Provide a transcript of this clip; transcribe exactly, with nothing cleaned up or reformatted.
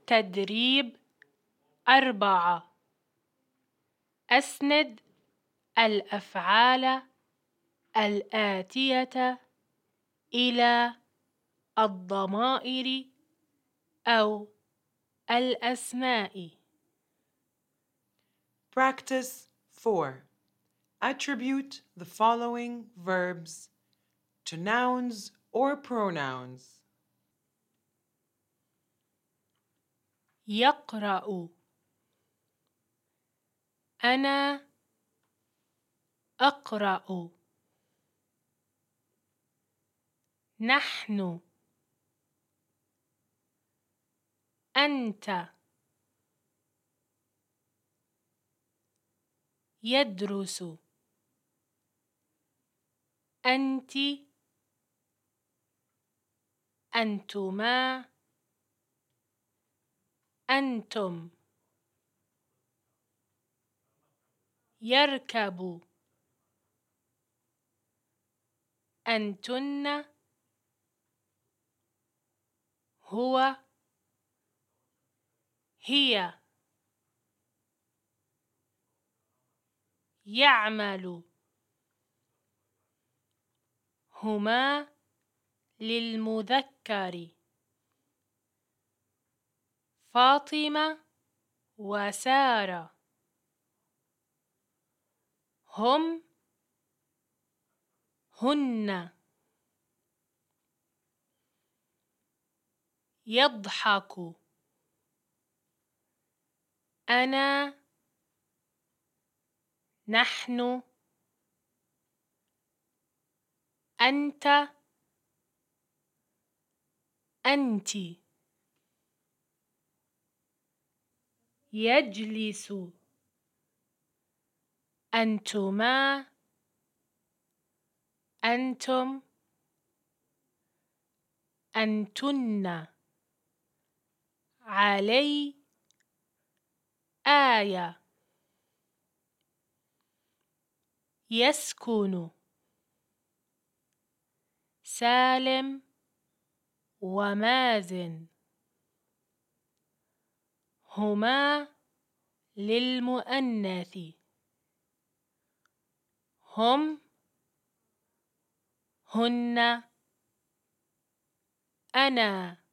تدريب أربعة. أسند الأفعال الآتية إلى الضمائر أو الأسماء. Practice four. Attribute the following verbs to nouns or pronouns. يقرأ. أنا أقرأ. نحن. أنت. يدرس. أنت. أنتما. أنتم. يركب. أنتن. هو. هي. يعمل. هما للمذكر. فاطمة وسارة. هم. هن. يضحك. أنا. نحن. أنت. أنتِ. يجلس. أنتما. أنتم. أنتن. علي. آية. يسكن. سالم ومازن. هما للمؤنث. هم. هن. أنا.